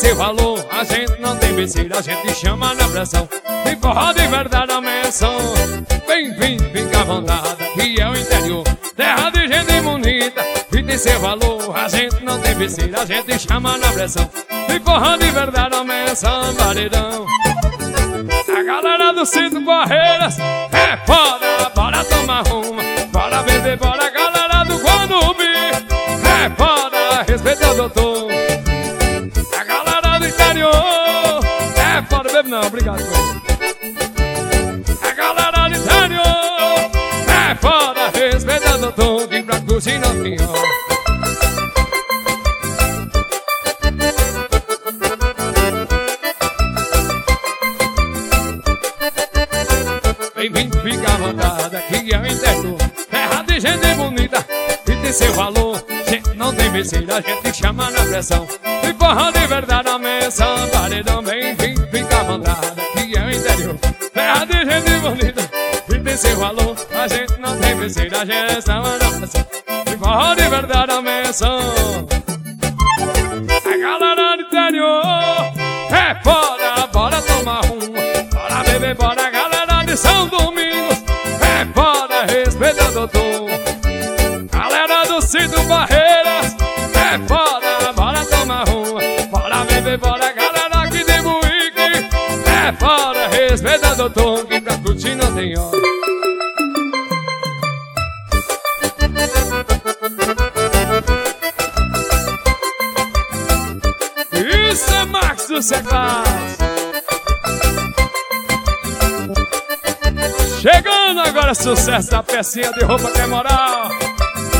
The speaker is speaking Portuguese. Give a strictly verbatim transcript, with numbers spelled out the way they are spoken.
seu valor, a gente não tem besteira, a gente chama na pressão. E forró de verdade a menção. Vem, vem, fica à vontade, que é o interior, terra de gente bonita. E tem seu valor, a gente não tem besteira, a gente chama na pressão. E forró de verdade a menção, baridão. A galera do Cito Barreiras é foda, bora tomar uma, bora beber, bora. Galera do Guanubi é foda, respeita o doutor. A galera do interior é foda, bebe não, obrigado. A galera do interior é foda, respeita o doutor. Vim pra curtir não tem hora. Vem, fica à vontade, aqui é o interior, terra de gente bonita. E tem seu valor, gente não tem besteira, a gente chama na pressão. E forró de verdade a menção, paredão. Vem, vem, fica à vontade, aqui é o interior, terra de gente bonita. E tem seu valor, a gente não tem besteira, a gente chama na pressão. E forró de verdade a menção. A galera do interior é foda, bora tomar uma, bora beber, bora. São Domingos é foda, respeita o doutor. Galera do Cito Barreiras é foda, bora tomar uma, bora beber, bora. Galera aqui de Buíque é foda, respeita o doutor. Que pra curtir não tem hora. Isso é Max do Seclas. Chegando agora, sucesso da pecinha de roupa que é moral.